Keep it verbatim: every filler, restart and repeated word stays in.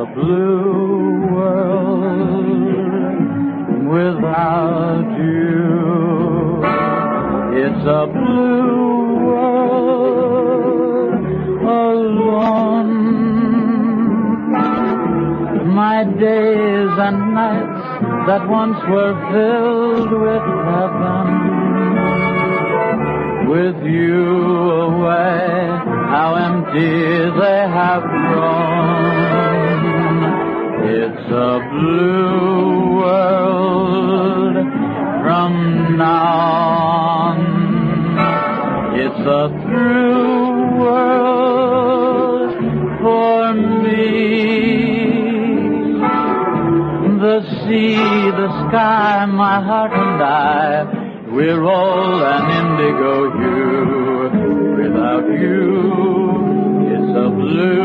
blue world without you. It's a blue world alone. My days and nights that once were filled with heaven, with you away, how empty they have grown. It's a blue world from now on. It's a through world for me. The sea, the sky, my heart and I, we're all an indigo hue. Without you, it's a blue